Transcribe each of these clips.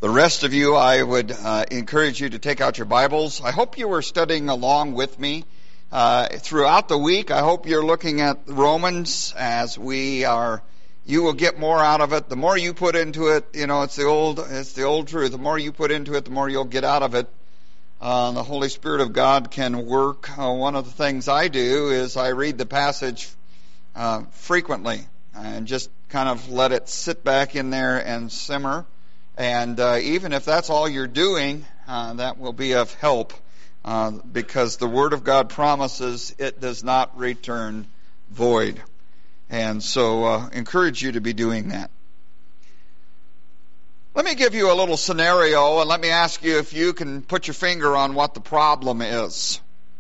The rest of you, I would encourage you to take out your Bibles. I hope you were studying along with me throughout the week. I hope you're looking at Romans as we are. You will get more out of it. The more you put into it, it's the old truth. The more you put into it, the more you'll get out of it. The Holy Spirit of God can work. One of the things I do is I read the passage frequently and just kind of let it sit back in there and simmer. And even if that's all you're doing, that will be of help because the Word of God promises it does not return void. And so encourage you to be doing that. Let me give you a little scenario and let me ask you if you can put your finger on what the problem is.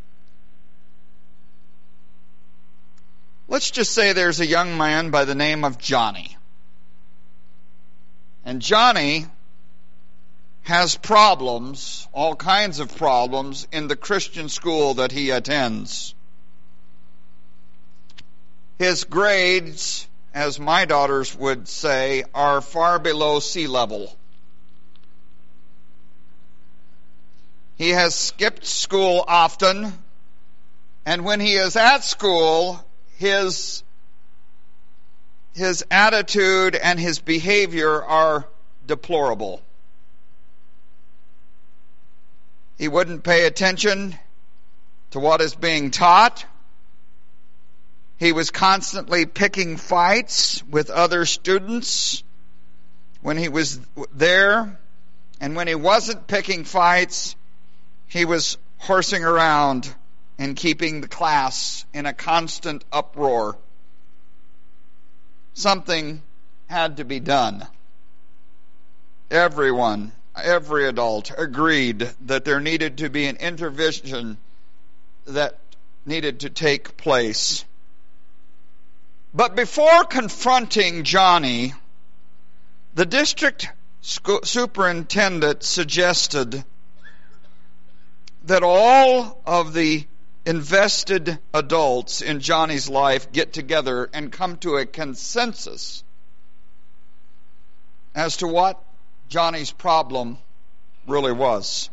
Let's just say there's a young man by the name of Johnny. And Johnny has problems, all kinds of problems, in the Christian school that he attends. His grades, as my daughters would say, are far below sea level. He has skipped school often, and when he is at school, his attitude and his behavior are deplorable. He wouldn't pay attention to what is being taught. He was constantly picking fights with other students when he was there. And when he wasn't picking fights, he was horsing around and keeping the class in a constant uproar. Something had to be done. Everyone, every adult agreed that there needed to be an intervention that needed to take place. But before confronting Johnny, the district superintendent suggested that all of the invested adults in Johnny's life get together and come to a consensus as to what Johnny's problem really was.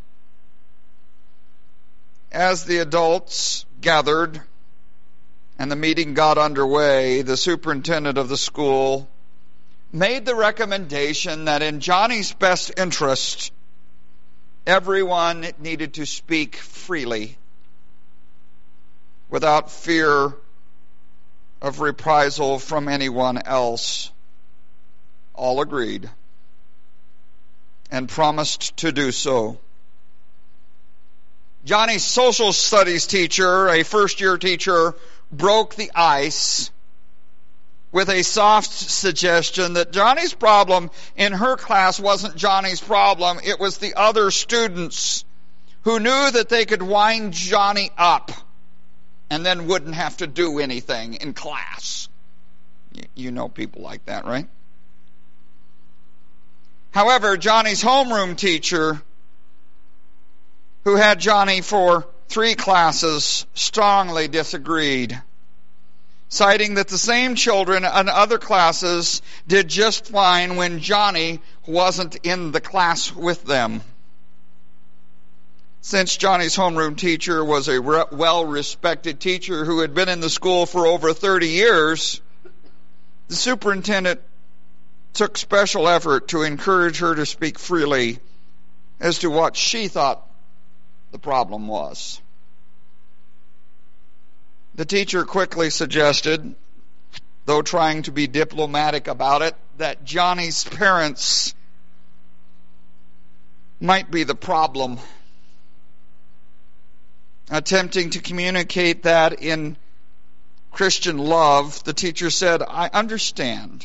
As the adults gathered and the meeting got underway, the superintendent of the school made the recommendation that in Johnny's best interest, everyone needed to speak freely without fear of reprisal from anyone else. All agreed and promised to do so. Johnny's social studies teacher, a first-year teacher, broke the ice with a soft suggestion that Johnny's problem in her class wasn't Johnny's problem, it was the other students who knew that they could wind Johnny up and then wouldn't have to do anything in class. You know people like that, right? However, Johnny's homeroom teacher, who had Johnny for 3 classes, strongly disagreed, citing that the same children in other classes did just fine when Johnny wasn't in the class with them. Since Johnny's homeroom teacher was a well-respected teacher who had been in the school for over 30 years, the superintendent took special effort to encourage her to speak freely as to what she thought the problem was. The teacher quickly suggested, though trying to be diplomatic about it, that Johnny's parents might be the problem. Attempting to communicate that in Christian love, the teacher said, I understand.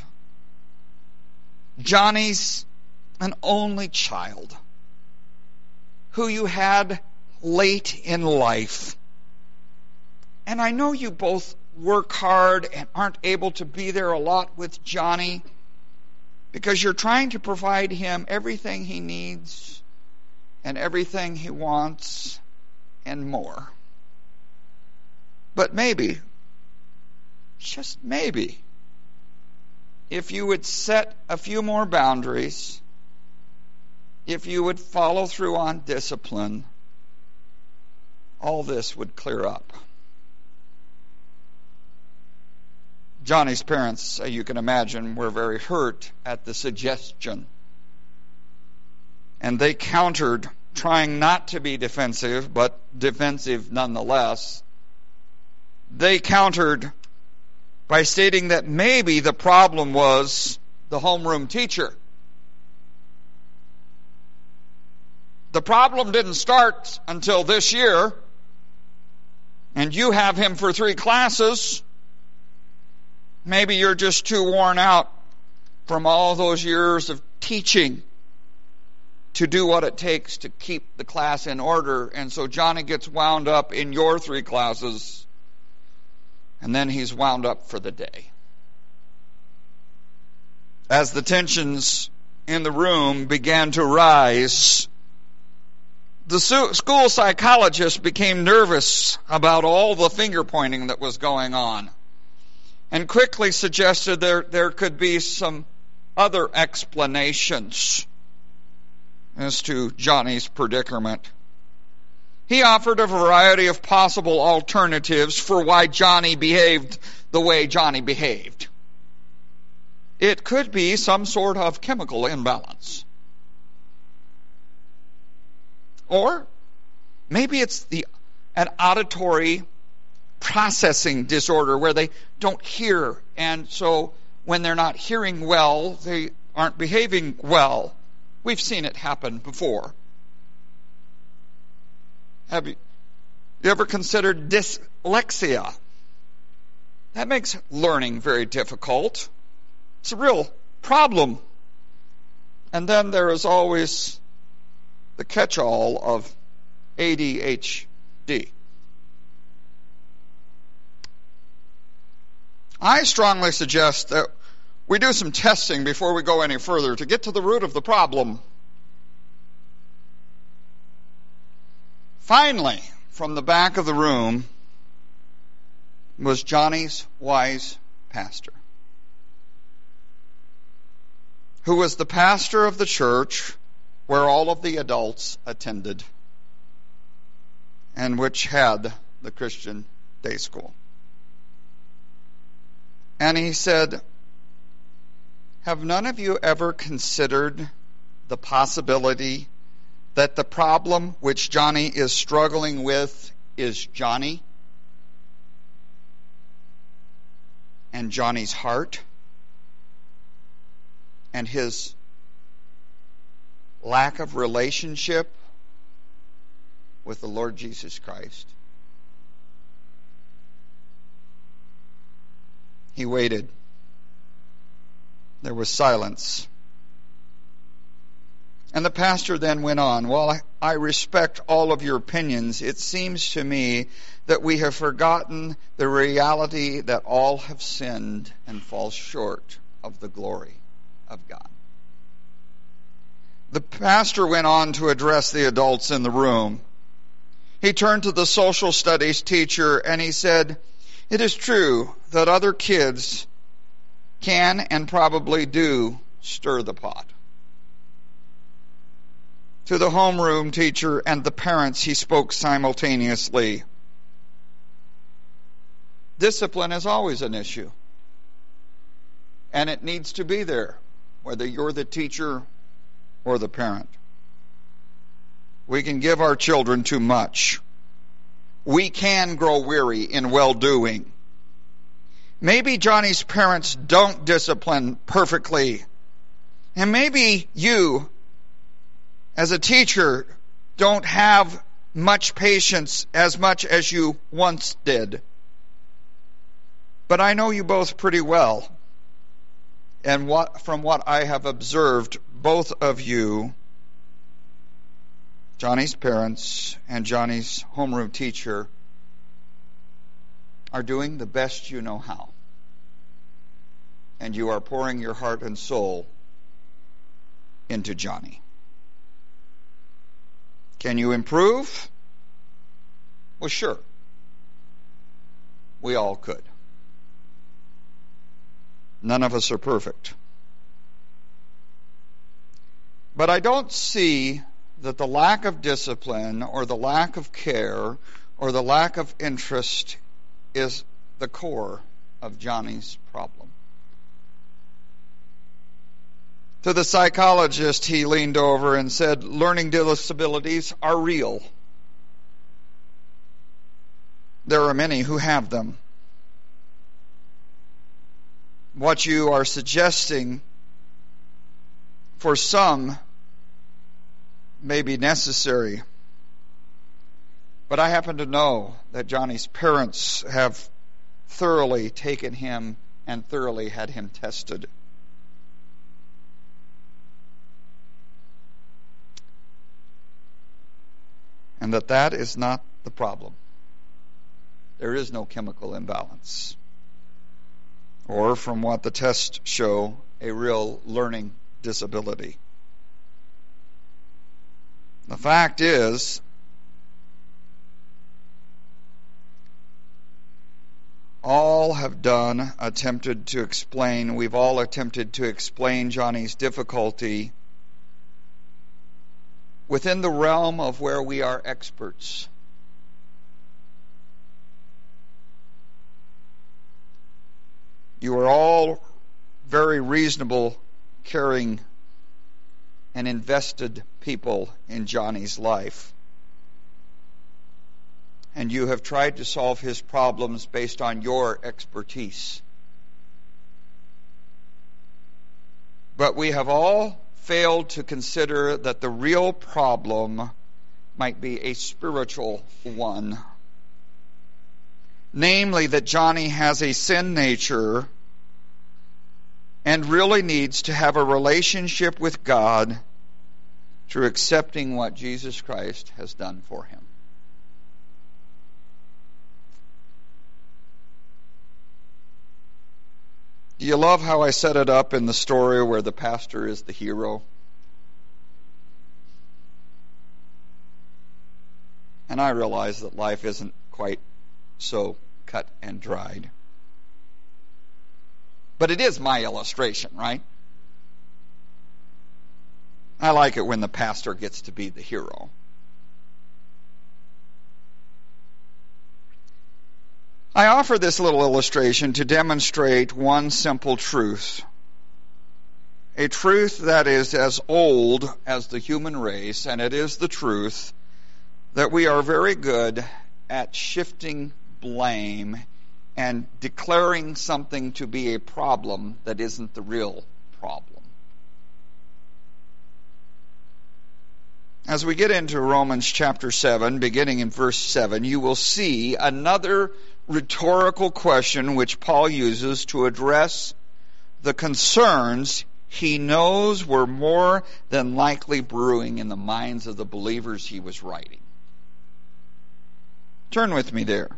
Johnny's an only child who you had late in life. And I know you both work hard and aren't able to be there a lot with Johnny because you're trying to provide him everything he needs and everything he wants and more. But maybe, just maybe, if you would set a few more boundaries if you would follow through on discipline, all this would clear up. Johnny's parents, you can imagine, were very hurt at the suggestion. And they countered, trying not to be defensive, but defensive nonetheless. They countered by stating that maybe the problem was the homeroom teacher. The problem didn't start until this year, and you have him for 3 classes. Maybe you're just too worn out from all those years of teaching to do what it takes to keep the class in order. And so Johnny gets wound up in your 3 classes, and then he's wound up for the day. As the tensions in the room began to rise, the school psychologist became nervous about all the finger pointing that was going on, and quickly suggested there could be some other explanations as to Johnny's predicament. He offered a variety of possible alternatives for why Johnny behaved the way Johnny behaved. It could be some sort of chemical imbalance. Or maybe it's an auditory processing disorder where they don't hear, and so when they're not hearing well, they aren't behaving well. We've seen it happen before. Have you ever considered dyslexia? That makes learning very difficult. It's a real problem. And then there is always the catch-all of ADHD. I strongly suggest that we do some testing before we go any further to get to the root of the problem. Finally, from the back of the room was Johnny's wise pastor, who was the pastor of the church where all of the adults attended and which had the Christian day school. And he said, "Have none of you ever considered the possibility that the problem which Johnny is struggling with is Johnny and Johnny's heart and his lack of relationship with the Lord Jesus Christ?" He waited. There was silence. And the pastor then went on, "While I respect all of your opinions, it seems to me that we have forgotten the reality that all have sinned and fall short of the glory of God." The pastor went on to address the adults in the room. He turned to the social studies teacher and he said, "It is true that other kids can and probably do stir the pot." To the homeroom teacher and the parents, he spoke simultaneously. Discipline is always an issue, and it needs to be there, whether you're the teacher or the parent. We can give our children too much. We can grow weary in well-doing. Maybe Johnny's parents don't discipline perfectly. And maybe you, as a teacher, don't have much patience as much as you once did. But I know you both pretty well. And from what I have observed, both of you, Johnny's parents and Johnny's homeroom teacher, are doing the best you know how. And you are pouring your heart and soul into Johnny. Can you improve? Well, sure. We all could. None of us are perfect. But I don't see that the lack of discipline or the lack of care or the lack of interest is the core of Johnny's problem. To the psychologist, he leaned over and said, learning disabilities are real. There are many who have them. What you are suggesting for some may be necessary. But I happen to know that Johnny's parents have thoroughly taken him and thoroughly had him tested. And that is not the problem. There is no chemical imbalance. Or, from what the tests show, a real learning disability. The fact is, we've all attempted to explain Johnny's difficulty within the realm of where we are experts. You are all very reasonable, caring, and invested people in Johnny's life. And you have tried to solve his problems based on your expertise. But we have all failed to consider that the real problem might be a spiritual one. Namely, that Johnny has a sin nature and really needs to have a relationship with God through accepting what Jesus Christ has done for him. Do you love how I set it up in the story where the pastor is the hero? And I realize that life isn't quite so cut and dried. But it is my illustration, right? I like it when the pastor gets to be the hero. I offer this little illustration to demonstrate one simple truth. A truth that is as old as the human race, and it is the truth that we are very good at shifting blame and declaring something to be a problem that isn't the real problem. As we get into Romans chapter 7, beginning in verse 7, you will see another rhetorical question which Paul uses to address the concerns he knows were more than likely brewing in the minds of the believers he was writing. Turn with me there.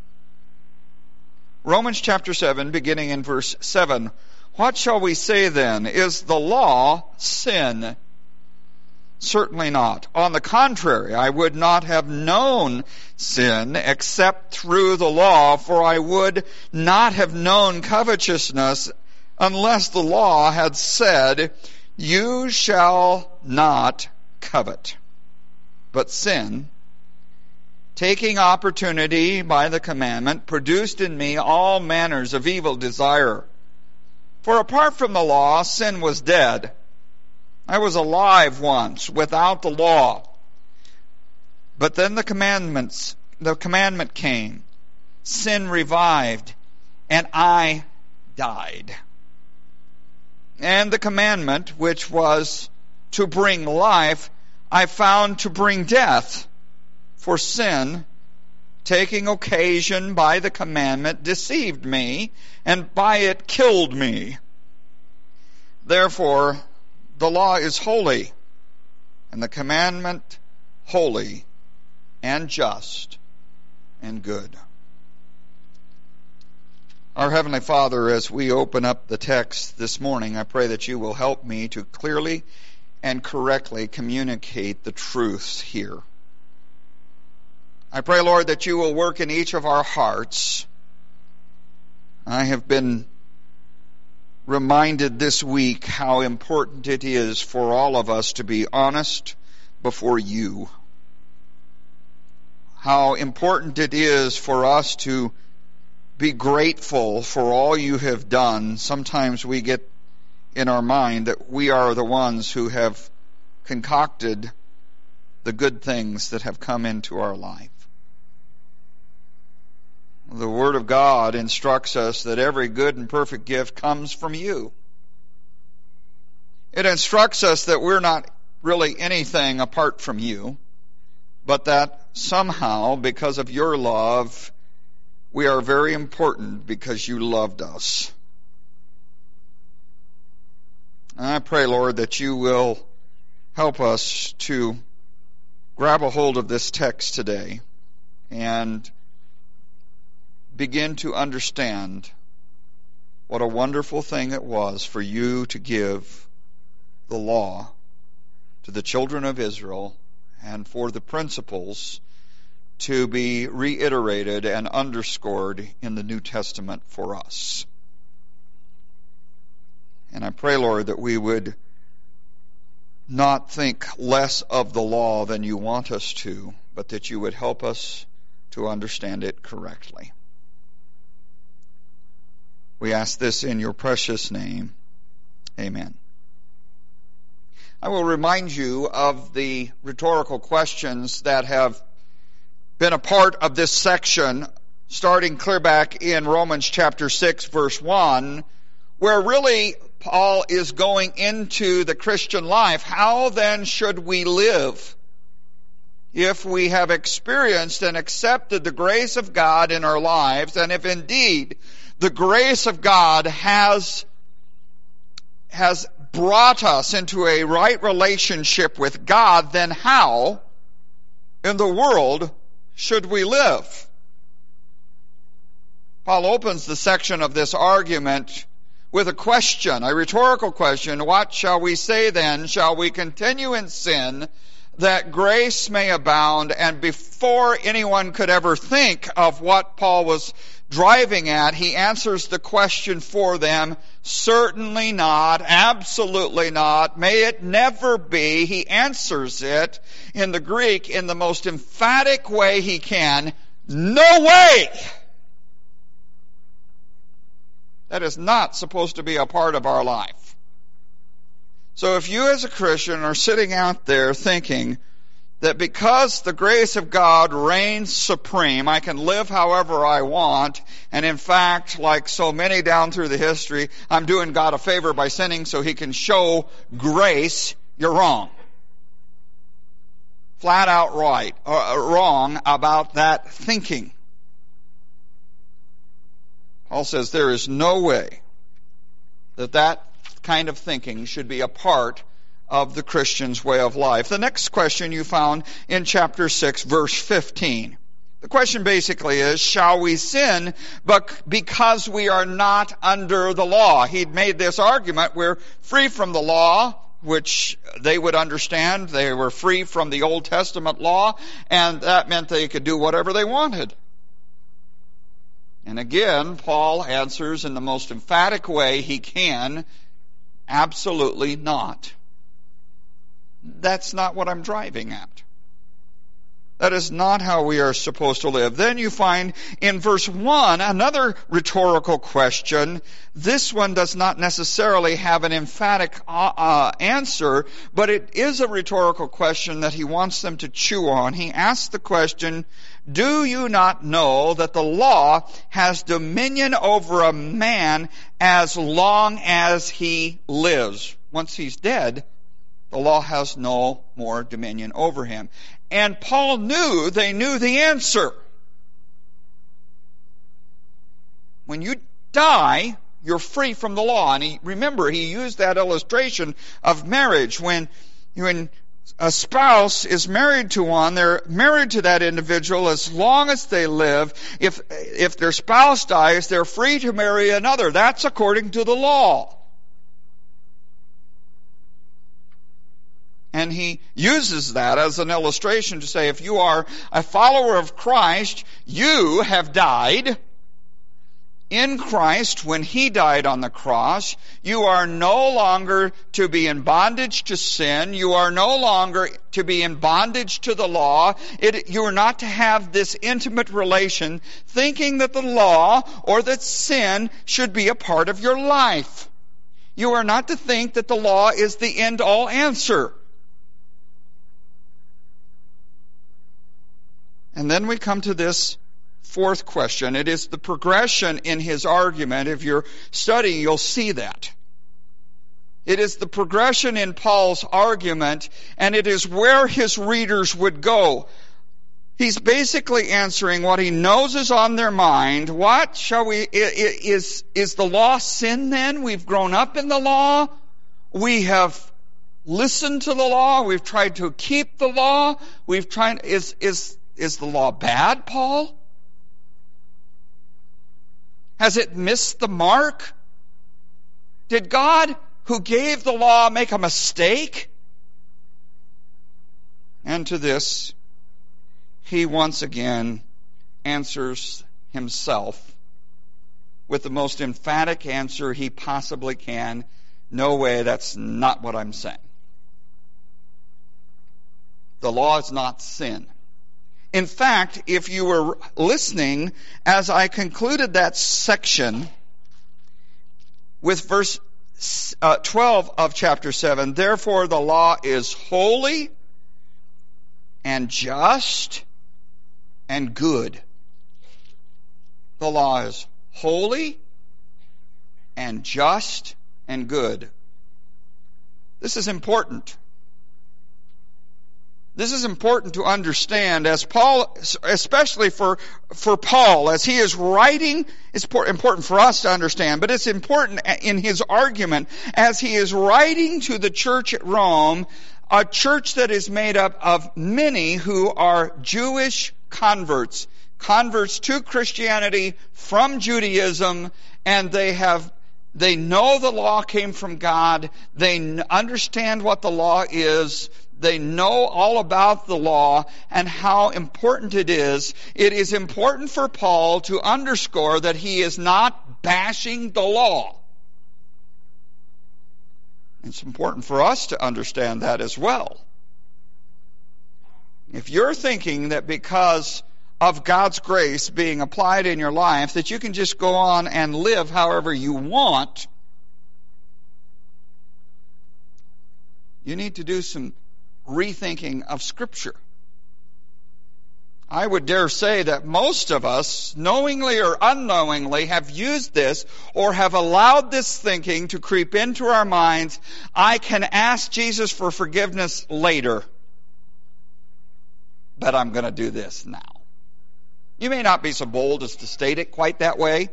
Romans chapter 7, beginning in verse 7. What shall we say then? Is the law sin? Certainly not. On the contrary, I would not have known sin except through the law, for I would not have known covetousness unless the law had said, you shall not covet. But sin, taking opportunity by the commandment, produced in me all manners of evil desire. For apart from the law, sin was dead. I was alive once without the law. But then the commandment came. Sin revived, and I died. And the commandment, which was to bring life, I found to bring death. For sin, taking occasion by the commandment, deceived me, and by it killed me. Therefore, the law is holy, and the commandment holy, and just, and good. Our Heavenly Father, as we open up the text this morning, I pray that you will help me to clearly and correctly communicate the truths here. I pray, Lord, that you will work in each of our hearts. I have been reminded this week how important it is for all of us to be honest before you. How important it is for us to be grateful for all you have done. Sometimes we get in our mind that we are the ones who have concocted the good things that have come into our life. The Word of God instructs us that every good and perfect gift comes from you. It instructs us that we're not really anything apart from you, but that somehow, because of your love, we are very important because you loved us. And I pray, Lord, that you will help us to grab a hold of this text today and begin to understand what a wonderful thing it was for you to give the law to the children of Israel and for the principles to be reiterated and underscored in the New Testament for us. And I pray, Lord, that we would not think less of the law than you want us to, but that you would help us to understand it correctly. We ask this in your precious name. Amen. I will remind you of the rhetorical questions that have been a part of this section, starting clear back in Romans chapter 6, verse 1, where really Paul is going into the Christian life. How then should we live if we have experienced and accepted the grace of God in our lives, and if indeed the grace of God has brought us into a right relationship with God, then how in the world should we live? Paul opens the section of this argument with a question, a rhetorical question. What shall we say then? Shall we continue in sin that grace may abound? And before anyone could ever think of what Paul was driving at, he answers the question for them. Certainly not. Absolutely not. May it never be. He answers it in the Greek in the most emphatic way he can. No way! That is not supposed to be a part of our life. So if you as a Christian are sitting out there thinking that because the grace of God reigns supreme, I can live however I want, and in fact, like so many down through the history, I'm doing God a favor by sinning so he can show grace, you're wrong. Flat out wrong about that thinking. Paul says there is no way that kind of thinking should be a part of the Christian's way of life. The next question you found in chapter 6, verse 15. The question basically is, shall we sin because we are not under the law? He'd made this argument, we're free from the law, which they would understand. They were free from the Old Testament law, and that meant they could do whatever they wanted. And again, Paul answers in the most emphatic way he can, absolutely not. That's not what I'm driving at. That is not how we are supposed to live. Then you find in verse 1 another rhetorical question. This one does not necessarily have an emphatic answer, but it is a rhetorical question that he wants them to chew on. He asks the question, do you not know that the law has dominion over a man as long as he lives? Once he's dead, the law has no more dominion over him. And Paul knew they knew the answer. When you die, you're free from the law. And remember, he used that illustration of marriage. When a spouse is married to one, they're married to that individual as long as they live. If their spouse dies, they're free to marry another. That's according to the law. And he uses that as an illustration to say, if you are a follower of Christ, you have died in Christ, when He died on the cross, you are no longer to be in bondage to sin. You are no longer to be in bondage to the law. You are not to have this intimate relation thinking that the law or that sin should be a part of your life. You are not to think that the law is the end-all answer. And then we come to this fourth question. It is the progression in his argument. If you're studying, you'll see that. It is the progression in Paul's argument, and it is where his readers would go. He's basically answering what he knows is on their mind. What shall we, is the law sin then? We've grown up in the law. We have listened to the law. We've tried to keep the law. Is the law bad, Paul? Has it missed the mark? Did God, who gave the law, make a mistake? And to this, he once again answers himself with the most emphatic answer he possibly can. No way, that's not what I'm saying. The law is not sin. In fact, if you were listening as I concluded that section with verse 12 of chapter 7, therefore the law is holy and just and good. The law is holy and just and good. This is important. This is important to understand as Paul, especially for Paul, as he is writing, it's important for us to understand, but it's important in his argument as he is writing to the church at Rome, a church that is made up of many who are Jewish converts to Christianity from Judaism, and they know the law came from God. They understand what the law is. They know all about the law and how important it is. It is important for Paul to underscore that he is not bashing the law. It's important for us to understand that as well. If you're thinking that because of God's grace being applied in your life, that you can just go on and live however you want, you need to do some rethinking of Scripture. I would dare say that most of us, knowingly or unknowingly, have used this or have allowed this thinking to creep into our minds. I can ask Jesus for forgiveness later, but I'm going to do this now. You may not be so bold as to state it quite that way.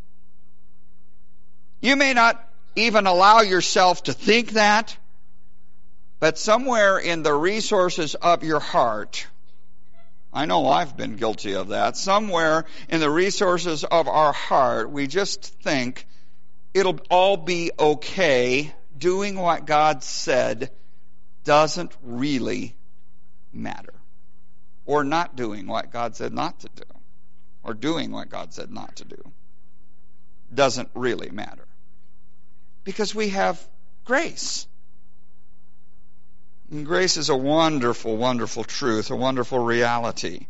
You may not even allow yourself to think that. But somewhere in the resources of your heart, I know I've been guilty of that, somewhere in the resources of our heart, we just think it'll all be okay. Doing what God said doesn't really matter. Or not doing what God said not to do. Or doing what God said not to do doesn't really matter. Because we have grace. And grace is a wonderful, wonderful truth, a wonderful reality.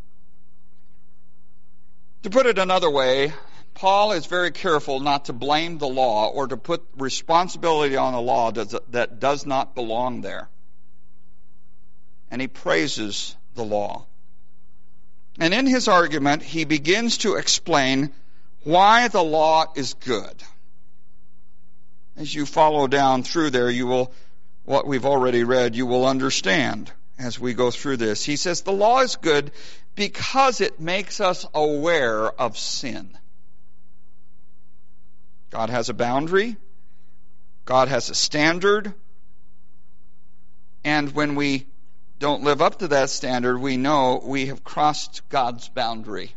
To put it another way, Paul is very careful not to blame the law or to put responsibility on the law that does not belong there. And he praises the law. And in his argument, he begins to explain why the law is good. As you follow down through there, what we've already read, you will understand as we go through this. He says the law is good because it makes us aware of sin. God has a boundary. God has a standard. And when we don't live up to that standard, we know we have crossed God's boundary.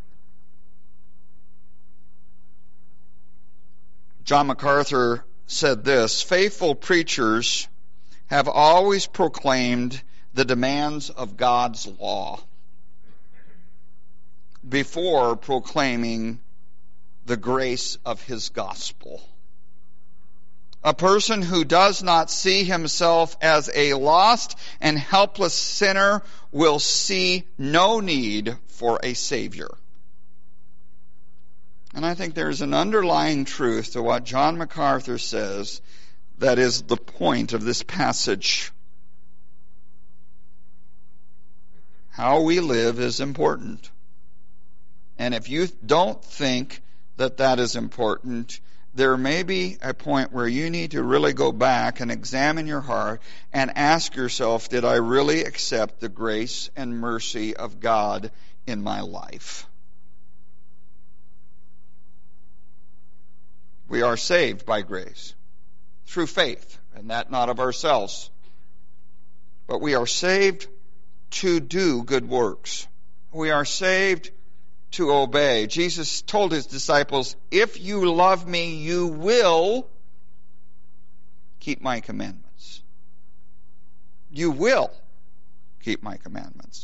John MacArthur said this: faithful preachers have always proclaimed the demands of God's law before proclaiming the grace of his gospel. A person who does not see himself as a lost and helpless sinner will see no need for a Savior. And I think there's an underlying truth to what John MacArthur says that is the point of this passage. How we live is important. And if you don't think that that is important, there may be a point where you need to really go back and examine your heart and ask yourself, did I really accept the grace and mercy of God in my life? We are saved by grace through faith, and that not of ourselves. But we are saved to do good works. We are saved to obey. Jesus told his disciples, if you love me, you will keep my commandments. You will keep my commandments.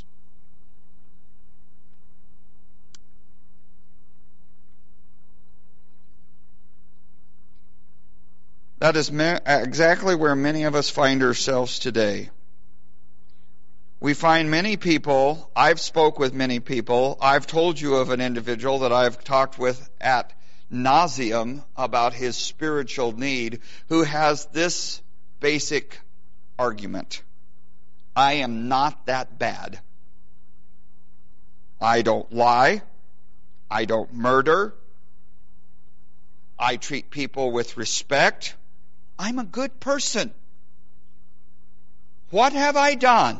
That is exactly where many of us find ourselves today. We find many people, I've spoke with many people, I've told you of an individual that I've talked with at nauseum about his spiritual need, who has this basic argument. I am not that bad. I don't lie. I don't murder. I treat people with respect. I'm a good person. What have I done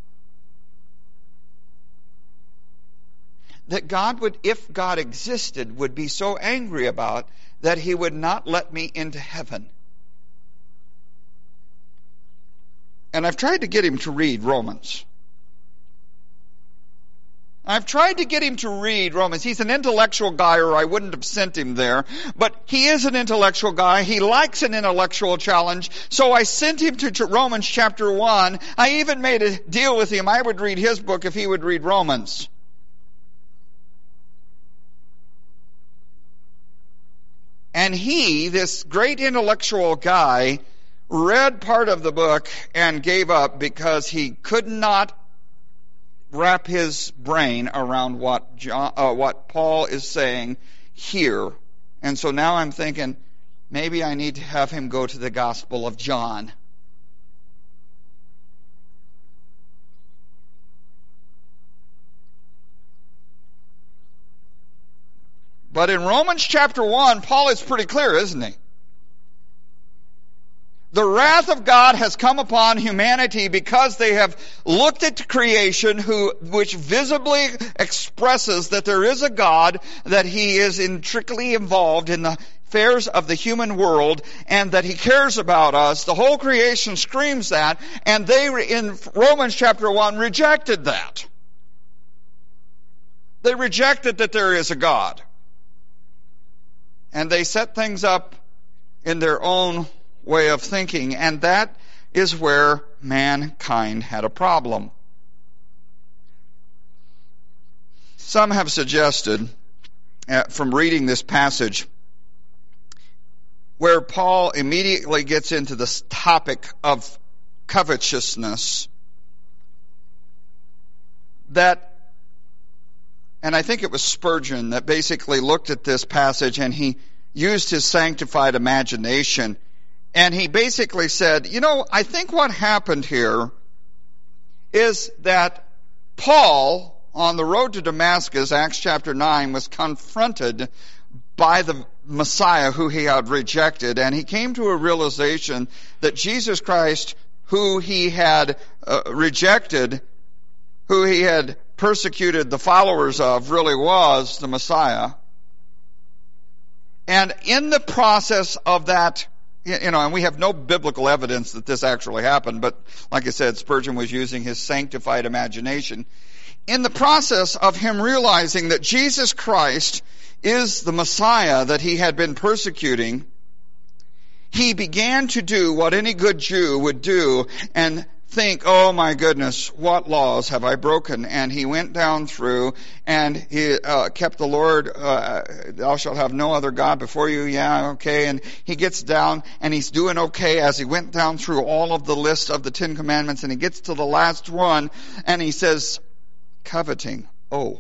that God would, if God existed, would be so angry about that he would not let me into heaven? And I've tried to get him to read Romans. I've tried to get him to read Romans. He's an intellectual guy, or I wouldn't have sent him there. But he is an intellectual guy. He likes an intellectual challenge. So I sent him to Romans chapter 1. I even made a deal with him. I would read his book if he would read Romans. And he, this great intellectual guy, read part of the book and gave up because he could not wrap his brain around what Paul is saying here. And so now I'm thinking, maybe I need to have him go to the Gospel of John. But in Romans chapter 1, Paul is pretty clear, isn't he? The wrath of God has come upon humanity because they have looked at creation, which visibly expresses that there is a God, that he is intricately involved in the affairs of the human world, and that he cares about us. The whole creation screams that, and they, in Romans chapter 1, rejected that. They rejected that there is a God. And they set things up in their own way of thinking, and that is where mankind had a problem. Some have suggested, from reading this passage, where Paul immediately gets into this topic of covetousness, that, and I think it was Spurgeon that basically looked at this passage and he used his sanctified imagination. And he basically said, I think what happened here is that Paul, on the road to Damascus, Acts chapter 9, was confronted by the Messiah who he had rejected. And he came to a realization that Jesus Christ, who he had rejected, who he had persecuted the followers of, really was the Messiah. And in the process of that, and we have no biblical evidence that this actually happened, but like I said, Spurgeon was using his sanctified imagination. In the process of him realizing that Jesus Christ is the Messiah that he had been persecuting, he began to do what any good Jew would do and think, oh my goodness, what laws have I broken? And he went down through and he kept the Lord, thou shalt have no other God before you. Yeah, okay. And he gets down and he's doing okay as he went down through all of the list of the 10 Commandments, and he gets to the last one and he says, coveting. Oh.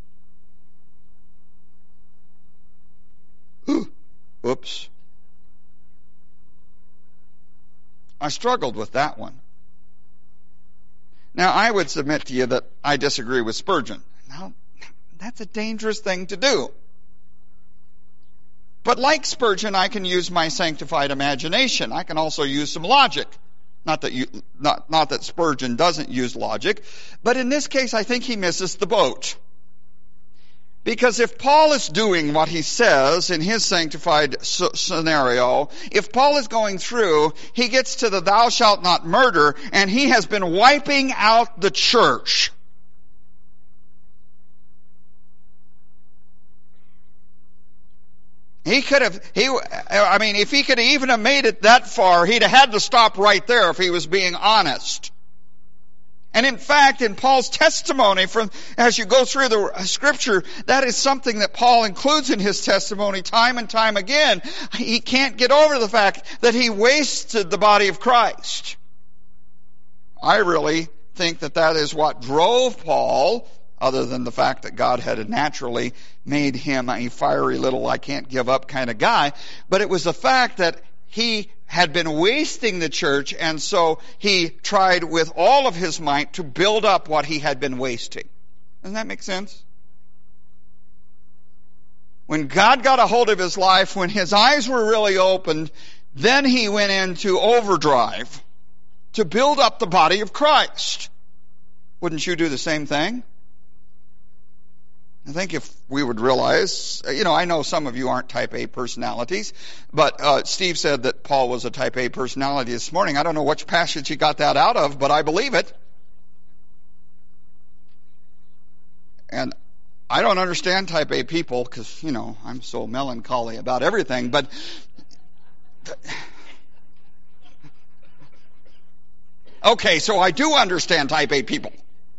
Oops. I struggled with that one. Now, I would submit to you that I disagree with Spurgeon. Now, that's a dangerous thing to do. But like Spurgeon, I can use my sanctified imagination. I can also use some logic. Not that Spurgeon doesn't use logic, but in this case, I think he misses the boat. Because if Paul is doing what he says in his sanctified scenario, if Paul is going through, he gets to the thou shalt not murder, and he has been wiping out the church. If he could even have made it that far, he'd have had to stop right there if he was being honest. And in fact, in Paul's testimony, as you go through the scripture, that is something that Paul includes in his testimony time and time again. He can't get over the fact that he wasted the body of Christ. I really think that is what drove Paul, other than the fact that God had naturally made him a fiery little I can't give up kind of guy, but it was the fact that he had been wasting the church, and so he tried with all of his might to build up what he had been wasting. Doesn't that make sense? When God got a hold of his life, when his eyes were really opened, then he went into overdrive to build up the body of Christ. Wouldn't you do the same thing? I think if we would realize, I know some of you aren't type A personalities, but Steve said that Paul was a type A personality this morning. I don't know which passage he got that out of, but I believe it. And I don't understand type A people because, I'm so melancholy about everything, but okay, so I do understand type A people.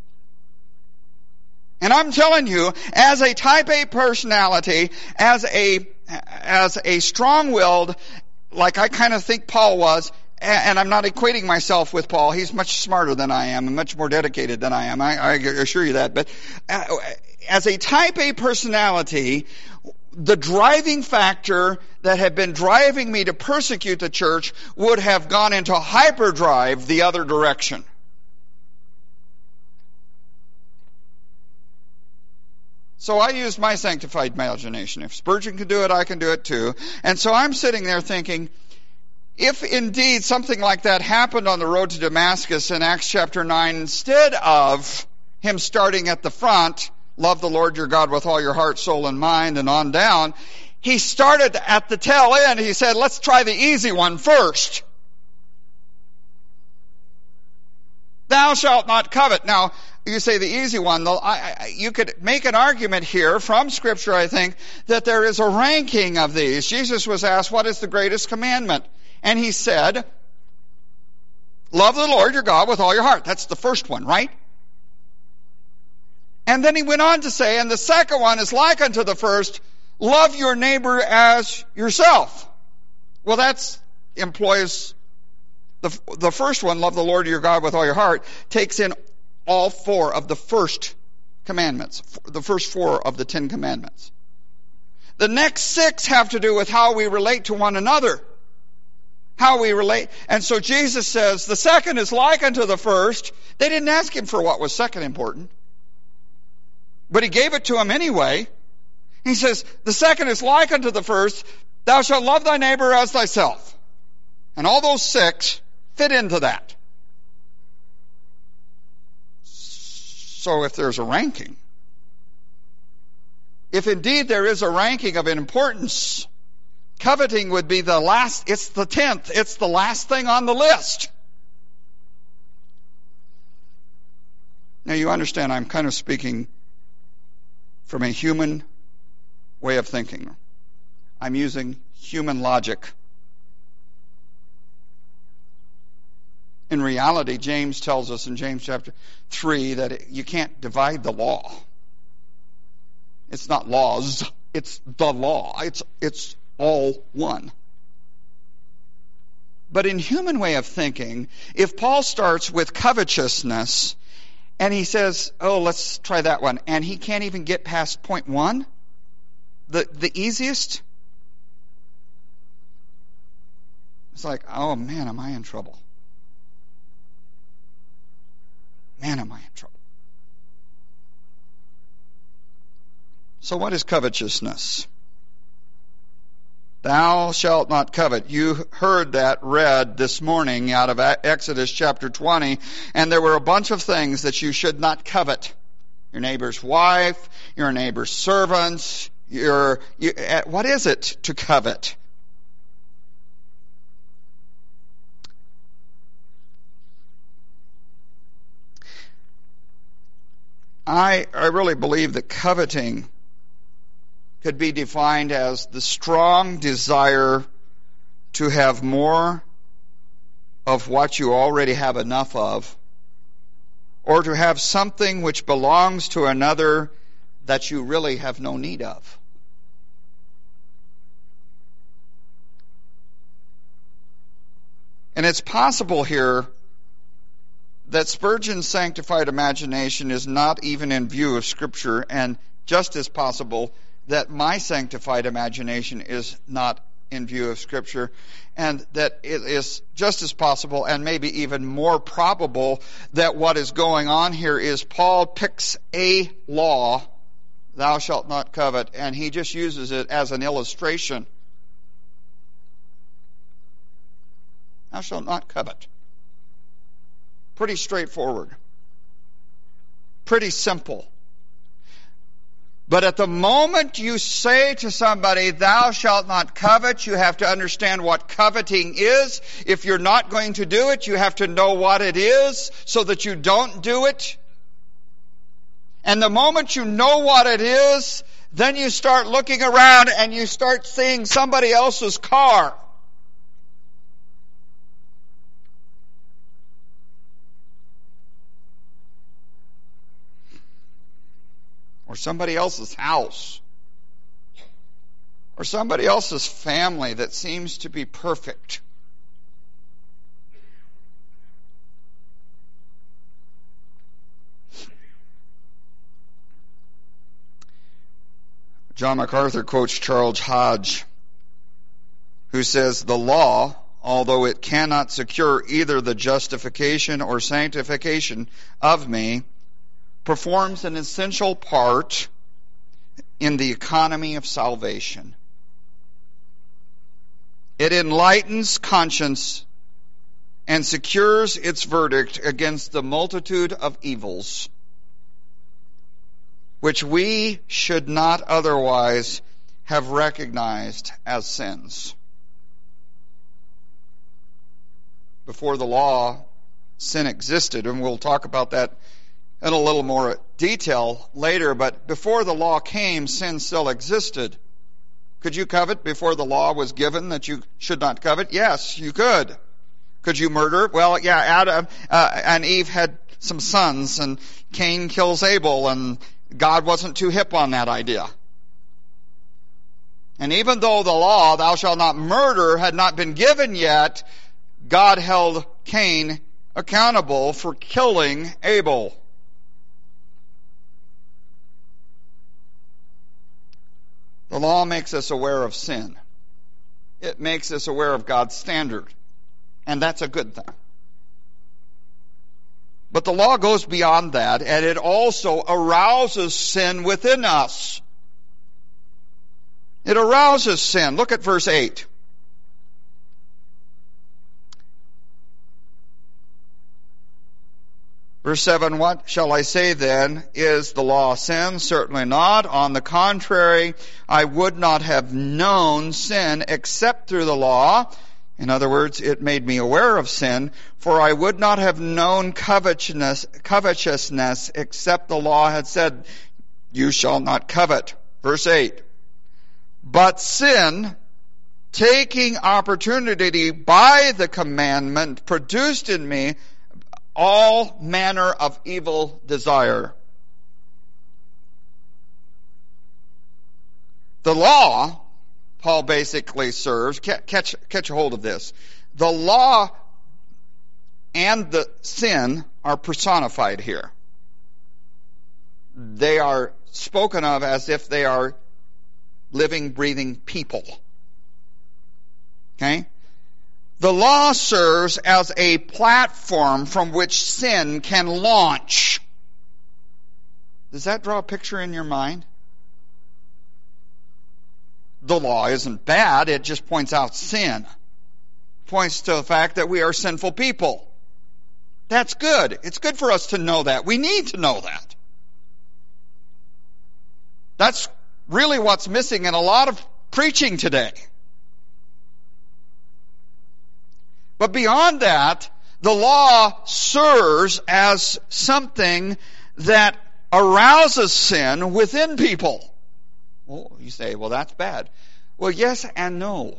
And I'm telling you, as a type A personality, as a strong-willed, like I kind of think Paul was, and I'm not equating myself with Paul. He's much smarter than I am and much more dedicated than I am. I assure you that. But as a type A personality, the driving factor that had been driving me to persecute the church would have gone into hyperdrive the other direction. So I used my sanctified imagination. If Spurgeon could do it, I can do it too. And so I'm sitting there thinking, if indeed something like that happened on the road to Damascus in Acts chapter 9, instead of him starting at the front, love the Lord your God with all your heart, soul, and mind, and on down, he started at the tail end. He said, let's try the easy one first. Thou shalt not covet. Now, you say the easy one. You could make an argument here from Scripture, I think, that there is a ranking of these. Jesus was asked, what is the greatest commandment? And he said, love the Lord your God with all your heart. That's the first one, right? And then he went on to say, and the second one is like unto the first, love your neighbor as yourself. Well, that employs the first one, love the Lord your God with all your heart, takes in all four of the first commandments, the first four of the 10 commandments. The next 6 have to do with how we relate to one another. How we relate. And so Jesus says, the second is like unto the first. They didn't ask him for what was second important, but he gave it to him anyway. He says, the second is like unto the first, thou shalt love thy neighbor as thyself. And all those 6 fit into that. So if there's a ranking, if indeed there is a ranking of importance, coveting would be the last, it's the 10th, it's the last thing on the list. Now you understand I'm kind of speaking from a human way of thinking. I'm using human logic. In reality, James tells us in James chapter 3 that you can't divide the law. It's not laws, it's the law. It's all one. But in human way of thinking, if Paul starts with covetousness and he says, oh, let's try that one, and he can't even get past point 1, the easiest, it's like, oh man, am I in trouble? Man, am I in trouble. So what is covetousness? Thou shalt not covet. You heard that read this morning out of Exodus chapter 20, and there were a bunch of things that you should not covet. Your neighbor's wife, your neighbor's servants, what is it to covet? I really believe that coveting could be defined as the strong desire to have more of what you already have enough of, or to have something which belongs to another that you really have no need of. And it's possible here that Spurgeon's sanctified imagination is not even in view of Scripture, and just as possible that my sanctified imagination is not in view of Scripture, and that it is just as possible and maybe even more probable that what is going on here is Paul picks a law, thou shalt not covet, and he just uses it as an illustration. Thou shalt not covet. Pretty straightforward. Pretty simple. But at the moment you say to somebody, thou shalt not covet, you have to understand what coveting is. If you're not going to do it, you have to know what it is so that you don't do it. And the moment you know what it is, then you start looking around and you start seeing somebody else's car. Or somebody else's house, or somebody else's family that seems to be perfect. John MacArthur quotes Charles Hodge, who says, the law, although it cannot secure either the justification or sanctification of me, performs an essential part in the economy of salvation. It enlightens conscience and secures its verdict against the multitude of evils which we should not otherwise have recognized as sins. Before the law, sin existed, and we'll talk about that in a little more detail later, but before the law came, sin still existed. Could you covet before the law was given that you should not covet? Yes, you could. Could you murder? Well, yeah, Adam and Eve had some sons, and Cain kills Abel, and God wasn't too hip on that idea. And even though the law, thou shalt not murder, had not been given yet, God held Cain accountable for killing Abel. The law makes us aware of sin. It makes us aware of God's standard. And that's a good thing. But the law goes beyond that, and it also arouses sin within us. It arouses sin. Look at verse 8. Verse 7, what shall I say then? Is the law sin? Certainly not. On the contrary, I would not have known sin except through the law. In other words, it made me aware of sin, for I would not have known covetousness except the law had said, you shall not covet. Verse 8. But sin, taking opportunity by the commandment, produced in me all manner of evil desire. The law, Paul basically serves, catch a hold of this. The law and the sin are personified here. They are spoken of as if they are living, breathing people. Okay? The law serves as a platform from which sin can launch. Does that draw a picture in your mind? The law isn't bad, it just points out sin. Points to the fact that we are sinful people. That's good. It's good for us to know that. We need to know that. That's really what's missing in a lot of preaching today. But beyond that, the law serves as something that arouses sin within people. Well, you say, well, that's bad. Well, yes and no.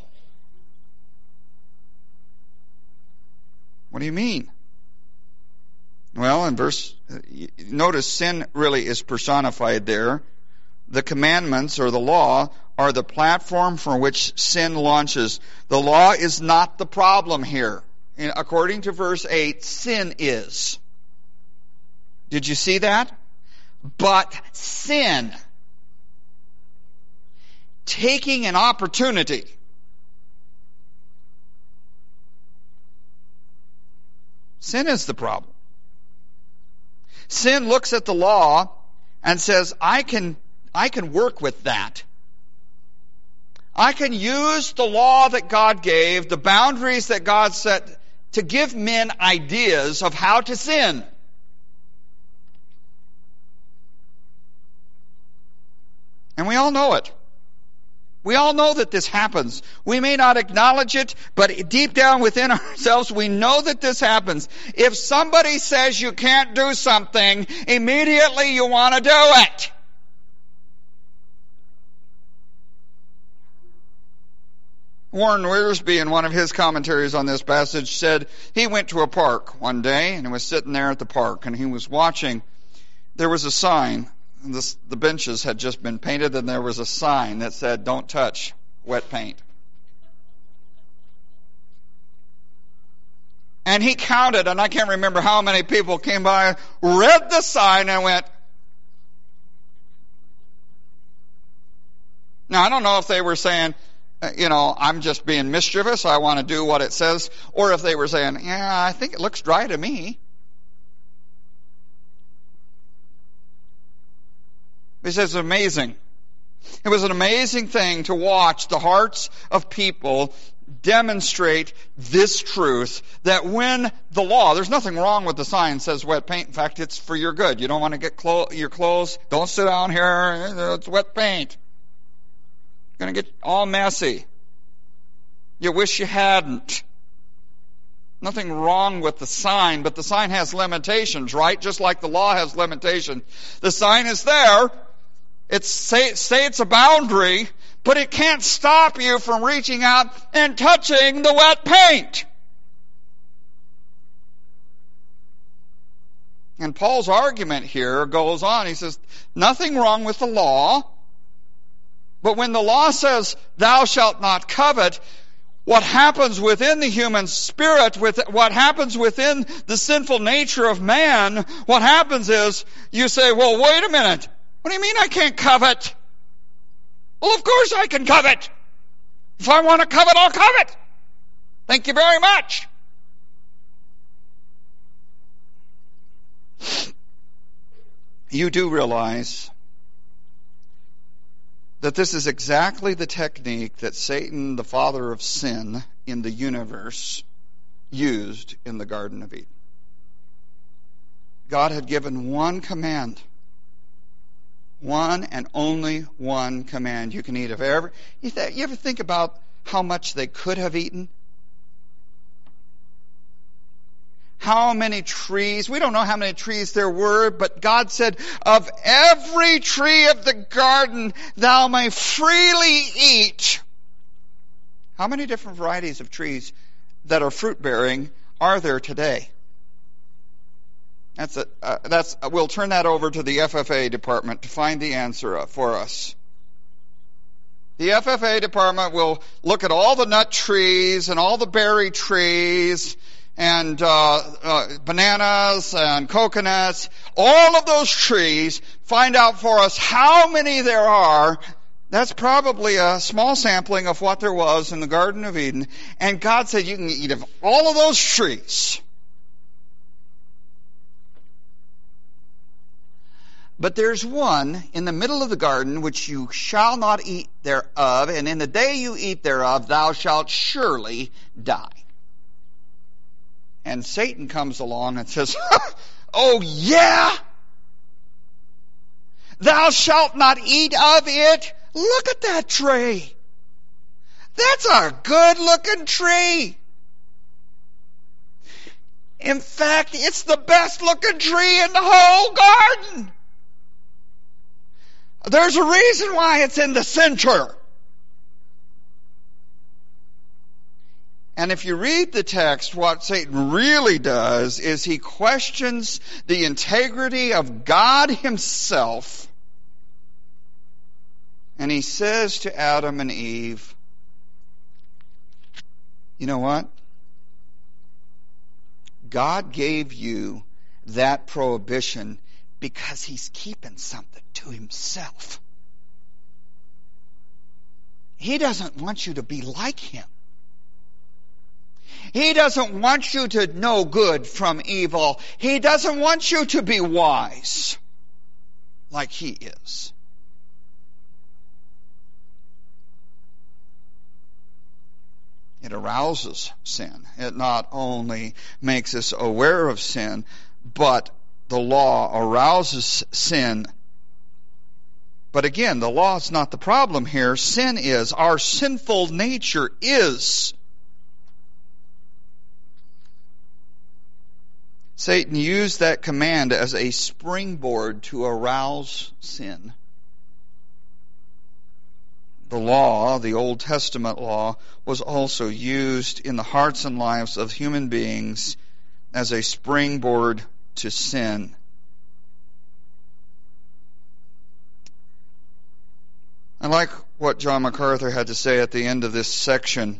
What do you mean? Well, notice sin really is personified there. The commandments or the law are the platform from which sin launches. The law is not the problem here. According to verse 8, sin is. Did you see that? But sin, taking an opportunity, sin is the problem. Sin looks at the law and says, I can work with that. I can use the law that God gave, the boundaries that God set, to give men ideas of how to sin. And we all know it. We all know that this happens. We may not acknowledge it, but deep down within ourselves, we know that this happens. If somebody says you can't do something, immediately you want to do it. Warren Wiersbe, in one of his commentaries on this passage, said he went to a park one day and he was sitting there at the park and he was watching. There was a sign. The benches had just been painted and there was a sign that said, "Don't touch wet paint." And he counted, and I can't remember how many people came by, read the sign and went. Now, I don't know if they were saying, I'm just being mischievous, I want to do what it says, or if they were saying, yeah, I think it looks dry to me. He says it's amazing. It was an amazing thing to watch the hearts of people demonstrate this truth, that when the law, there's nothing wrong with the sign says wet paint. In fact, it's for your good. You don't want to get your clothes, don't sit down here, it's wet paint. You're going to get all messy. You wish you hadn't. Nothing wrong with the sign, but the sign has limitations, right? Just like the law has limitations. The sign is there. Say it's a boundary, but it can't stop you from reaching out and touching the wet paint. And Paul's argument here goes on. He says, nothing wrong with the law, but when the law says, thou shalt not covet, what happens within the human spirit, what happens within the sinful nature of man, what happens is you say, well, wait a minute. What do you mean I can't covet? Well, of course I can covet. If I want to covet, I'll covet. Thank you very much. You do realize that this is exactly the technique that Satan, the father of sin in the universe, used in the Garden of Eden. God had given one command. One and only one command. You can eat of every. You ever think about how much they could have eaten? How many trees? We don't know how many trees there were, but God said, of every tree of the garden thou may freely eat. How many different varieties of trees that are fruit-bearing are there today? We'll turn that over to the FFA department to find the answer for us. The FFA department will look at all the nut trees and all the berry trees and bananas and coconuts, all of those trees, find out for us how many there are. That's probably a small sampling of what there was in the Garden of Eden. And God said you can eat of all of those trees. But there's one in the middle of the garden which you shall not eat thereof, and in the day you eat thereof thou shalt surely die. And Satan comes along and says, oh yeah? Thou shalt not eat of it? Look at that tree. That's a good looking tree. In fact, it's the best looking tree in the whole garden. There's a reason why it's in the center. And if you read the text, what Satan really does is he questions the integrity of God himself. And he says to Adam and Eve, you know what? God gave you that prohibition because he's keeping something to himself. He doesn't want you to be like him. He doesn't want you to know good from evil. He doesn't want you to be wise like he is. It arouses sin. It not only makes us aware of sin, but the law arouses sin. But again, the law is not the problem here. Sin is. Our sinful nature is. Satan used that command as a springboard to arouse sin. The law, the Old Testament law, was also used in the hearts and lives of human beings as a springboard to sin. I like what John MacArthur had to say at the end of this section.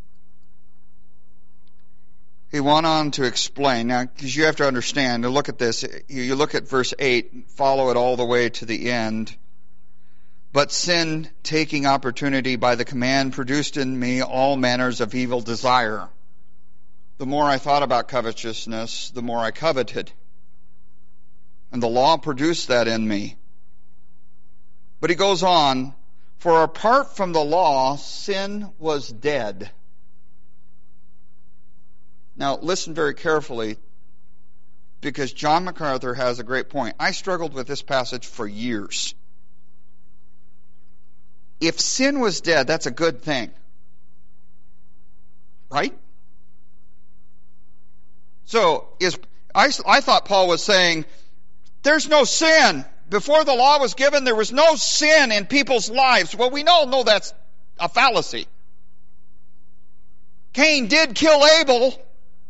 He went on to explain, now, because you have to understand, to look at this, you look at verse 8, follow it all the way to the end. But sin, taking opportunity by the command, produced in me all manners of evil desire. The more I thought about covetousness, the more I coveted. And the law produced that in me. But he goes on, for apart from the law, sin was dead. Now, listen very carefully, because John MacArthur has a great point. I struggled with this passage for years. If sin was dead, that's a good thing. Right? So, I thought Paul was saying, there's no sin. Before the law was given, there was no sin in people's lives. Well, we all know that's a fallacy. Cain did kill Abel.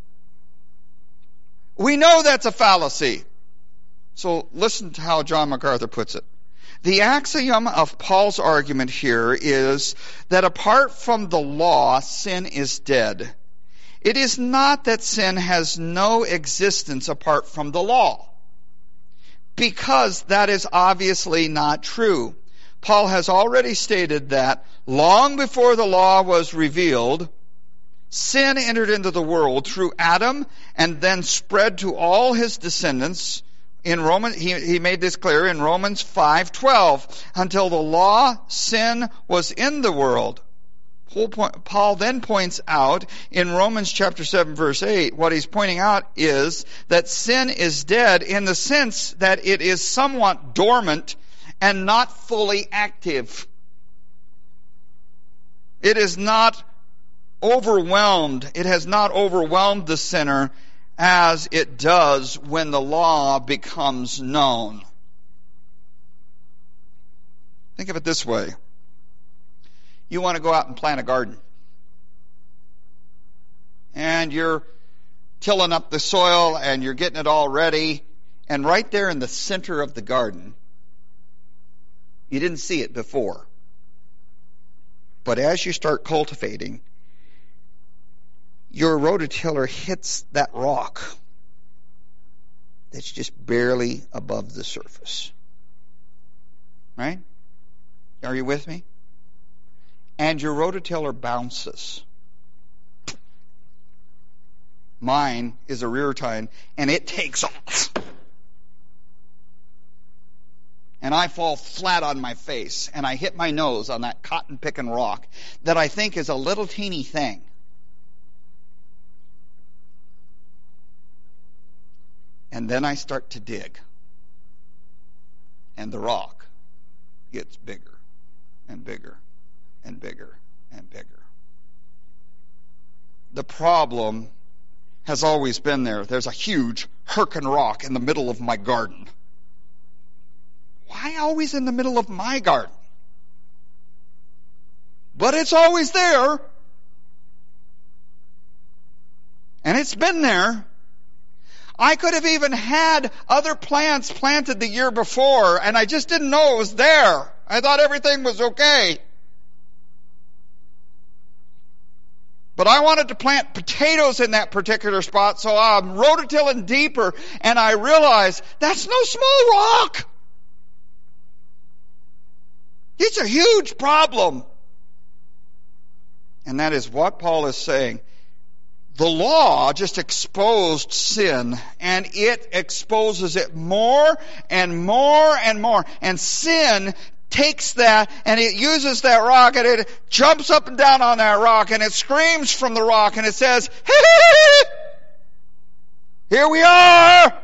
We know that's a fallacy. So listen to how John MacArthur puts it. The axiom of Paul's argument here is that apart from the law, sin is dead. It is not that sin has no existence apart from the law, because that is obviously not true. Paul has already stated that long before the law was revealed, sin entered into the world through Adam and then spread to all his descendants. In Romans, he made this clear in Romans 5:12. Until the law, sin was in the world. Paul then points out in Romans chapter 7 verse 8, what he's pointing out is that sin is dead in the sense that it is somewhat dormant and not fully active. It is not overwhelmed. It has not overwhelmed the sinner as it does when the law becomes known. Think of it this way. You want to go out and plant a garden. and you're tilling up the soil and you're getting it all ready. And right there in the center of the garden, you didn't see it before, but as you start cultivating, your rototiller hits that rock that's just barely above the surface. Right? Are you with me? And your rototiller bounces. Mine is a rear tine, and it takes off. And I fall flat on my face, and I hit my nose on that cotton-picking rock that I think is a little teeny thing. And then I start to dig. And the rock gets bigger and bigger and bigger and bigger. The problem has always been there. There's a huge Hurricane rock in the middle of my garden. Why always in the middle of my garden? But it's always there. And it's been there. I could have even had other plants planted the year before, and I just didn't know it was there. I thought everything was okay. But I wanted to plant potatoes in that particular spot, so I'm rototilling deeper, and I realized that's no small rock. It's a huge problem. And that is what Paul is saying. The law just exposed sin, and it exposes it more and more and more. And sin takes that, and it uses that rock, and it jumps up and down on that rock, and it screams from the rock, and it says, "Hey, here we are!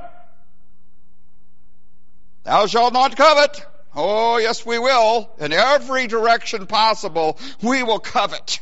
Thou shalt not covet." Oh, yes, we will. In every direction possible, we will covet.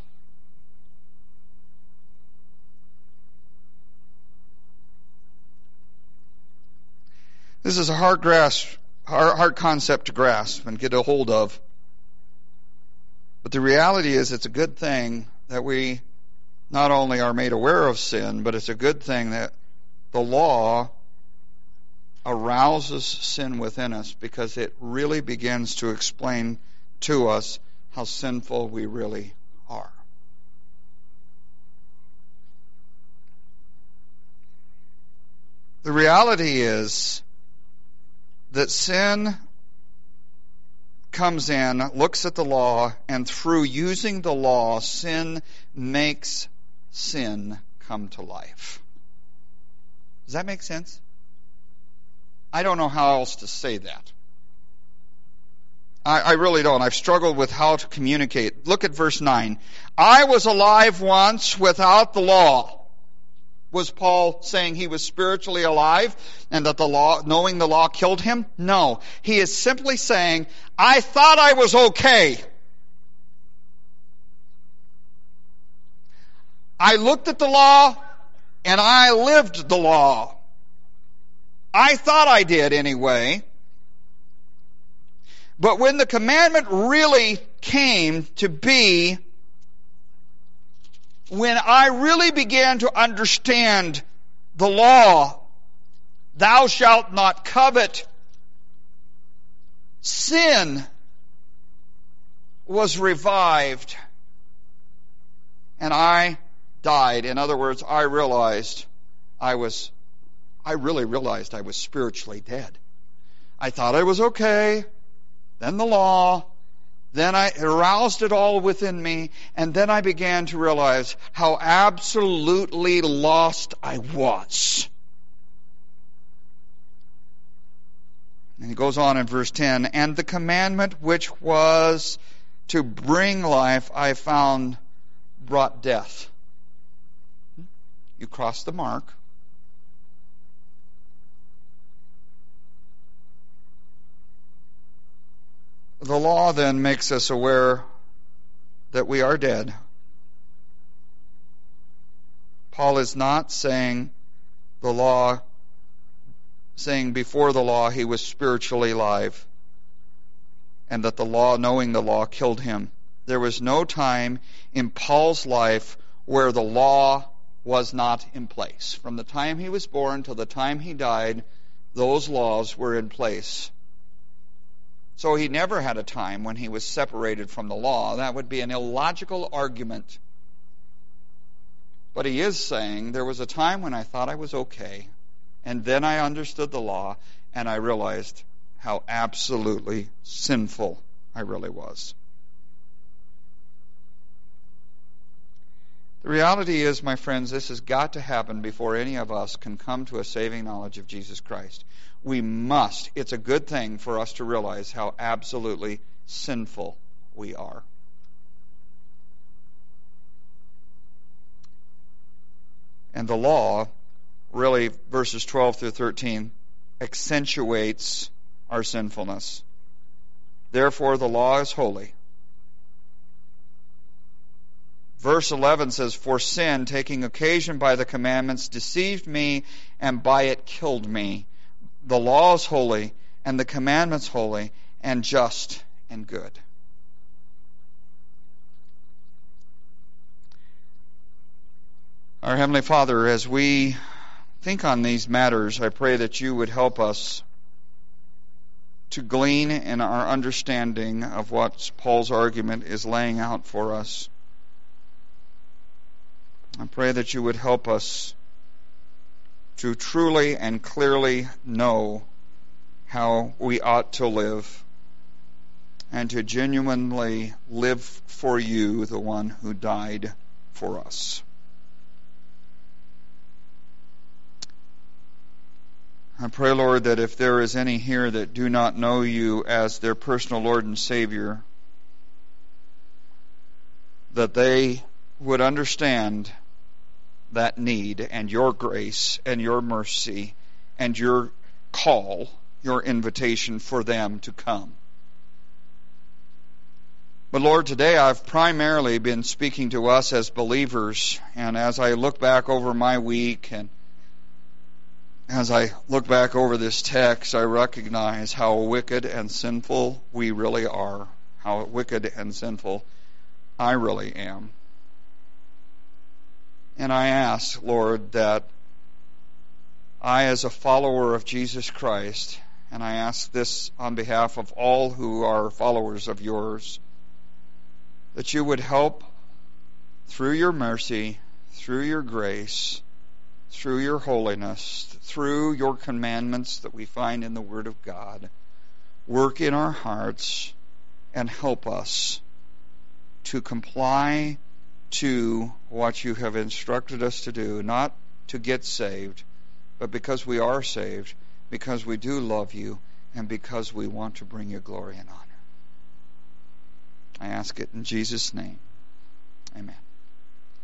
This is a hard concept to grasp and get a hold of. But the reality is it's a good thing that we not only are made aware of sin, but it's a good thing that the law arouses sin within us, because it really begins to explain to us how sinful we really are. The reality is that sin comes in, looks at the law, and through using the law, sin makes sin come to life. Does that make sense? I don't know how else to say that. I really don't. I've struggled with how to communicate. Look at verse 9. I was alive once without the law. Was Paul saying he was spiritually alive and that the law, knowing the law, killed him? No. He is simply saying, I thought I was okay. I looked at the law and I lived the law. I thought I did anyway. But when the commandment really came to be, when I really began to understand the law, thou shalt not covet, sin was revived and I died. In other words, I really realized I was spiritually dead. I thought I was okay. Then the law. Then I aroused it all within me. And then I began to realize how absolutely lost I was. And he goes on in verse 10. And the commandment which was to bring life, I found brought death. You cross the mark. The law then makes us aware that we are dead. Paul is not saying before the law he was spiritually alive and that the law, knowing the law, killed him. There was no time in Paul's life where the law was not in place. From the time he was born till the time he died, those laws were in place. So he never had a time when he was separated from the law. That would be an illogical argument. But he is saying, there was a time when I thought I was okay, and then I understood the law, and I realized how absolutely sinful I really was. The reality is, my friends, this has got to happen before any of us can come to a saving knowledge of Jesus Christ. We must. It's a good thing for us to realize how absolutely sinful we are. And the law, really, verses 12 through 13, accentuates our sinfulness. Therefore, the law is holy. Verse 11 says, for sin, taking occasion by the commandments, deceived me, and by it killed me. The law is holy, and the commandments holy, and just and good. Our Heavenly Father, as we think on these matters, I pray that you would help us to glean in our understanding of what Paul's argument is laying out for us. I pray that you would help us to truly and clearly know how we ought to live, and to genuinely live for you, the one who died for us. I pray, Lord, that if there is any here that do not know you as their personal Lord and Savior, that they would understand that need and your grace and your mercy and your call, your invitation for them to come. But Lord, today I've primarily been speaking to us as believers, and as I look back over my week and as I look back over this text, I recognize how wicked and sinful we really are, how wicked and sinful I really am. And I ask, Lord, that I, as a follower of Jesus Christ, and I ask this on behalf of all who are followers of yours, that you would help through your mercy, through your grace, through your holiness, through your commandments that we find in the Word of God, work in our hearts and help us to comply to what you have instructed us to do, not to get saved, but because we are saved, because we do love you, and because we want to bring you glory and honor. I ask it in Jesus' name. Amen.